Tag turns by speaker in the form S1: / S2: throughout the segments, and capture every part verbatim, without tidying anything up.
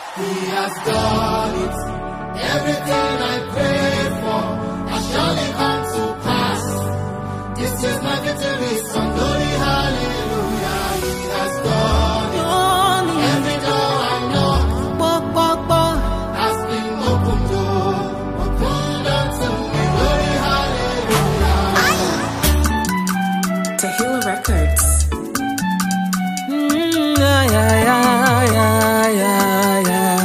S1: He has done it. Everything I prayed for has surely come to pass. This is my victory song, glory, hallelujah. He has done it. Every door I knock has been opened door, opened unto me, glory, hallelujah.
S2: Tehillah Records.
S3: Mm, yeah, yeah, yeah, yeah, yeah, yeah.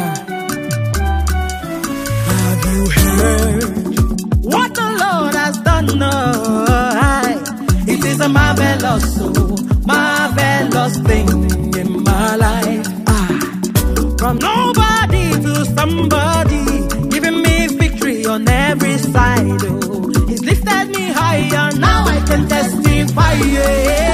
S3: Have you heard what the Lord has done? No, it is a marvelous, so marvelous thing in my life. Ah, from nobody to somebody, giving me victory on every side. Oh, He's lifted me higher, now I can testify. Yeah.